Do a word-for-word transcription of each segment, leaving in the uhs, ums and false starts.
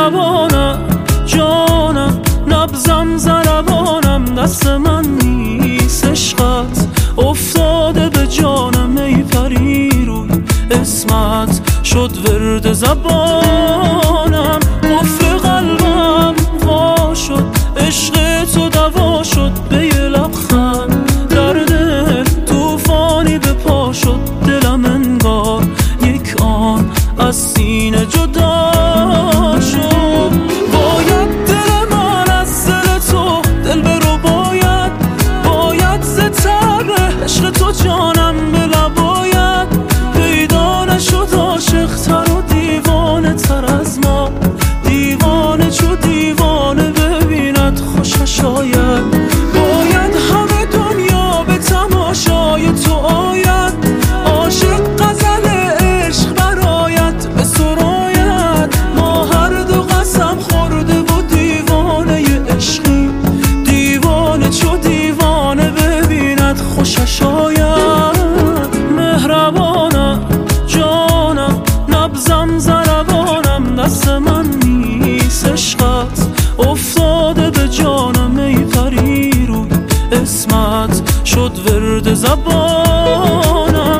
مهربانم جانم، نبضم ضربانم، دست من نیست عشقت افتاده به جانم. ای پری روی اسمت شد ورد زبانم، قفل قلبم وا شد، عشق تو دوا شد. به یه لبخند در دل توفانی به پا شد، دلم انگار یک آن از سینه جدا شد. باید دل من از دل تو دل برو، باید باید ز تب عشق تو جانم بلباید. پیدا نشد عاشق تر و دیوانه تر از ما، دیوانه چو دیوانه ببیند خوشش آید. باید همه دنیا به تماشای تو آید، عاشق غزل عشق برآید به سراید. ما هر دو قسم خورده و دیوانه عشقی، دیوانه چو دیوانه ببیند خوشش آید. مهربانم جانم، نبضم ضربانم، دست من نیست عشقت افتاده به جانم. ای پری روی اسمت شد ورد زبانم.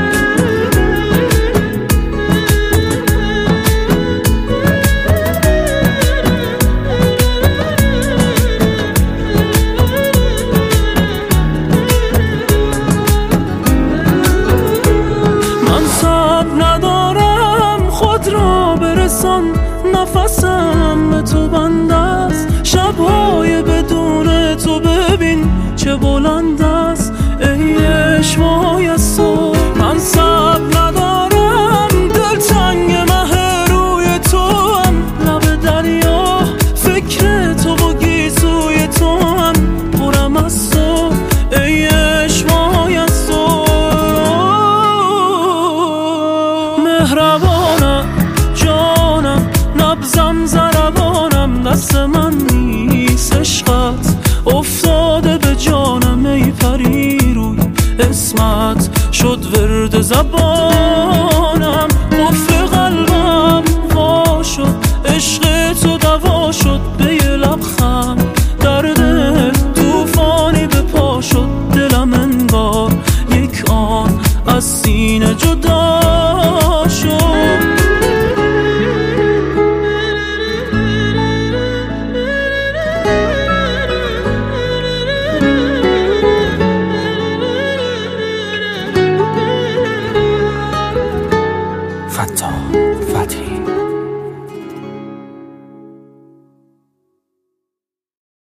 من صبر ندارم خود را برسان، نفسم به تو بند است. شبهای بدون تو ببین چه بلند است. ای عشقای از تو من صبر ندارم، دلتنگ مه روی تو هم، لب دریا فکر تو و گیسوی تو هم، پرم از تو ای عشقای از تو. مهربانم جانم، نبضم ضربانم، دست من نیست عشقت افتاده به جانم. ای پری روی اسمت شد ورد زبانم، قفل قلبم وا شد، عشق تو دوا شد.